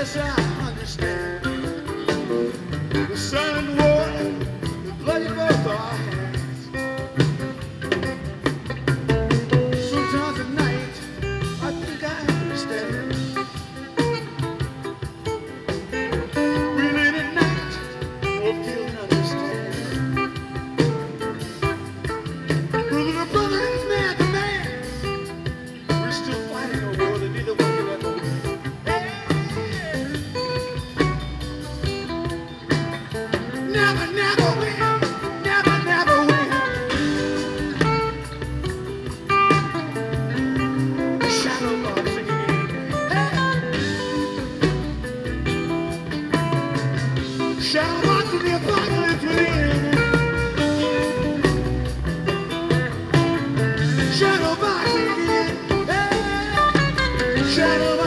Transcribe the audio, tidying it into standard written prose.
yes, I understand. The sun and water, the bloody both our hands. Sometimes at night, I think I understand. Really tonight, we're feeling understand. Brother to brother and man to man, we're still fighting a war that neither one can ever win. Never, never win. Never, never win. Shadow boxing again. Shadow boxing the apocalypse within. Shadow boxing again. Shadow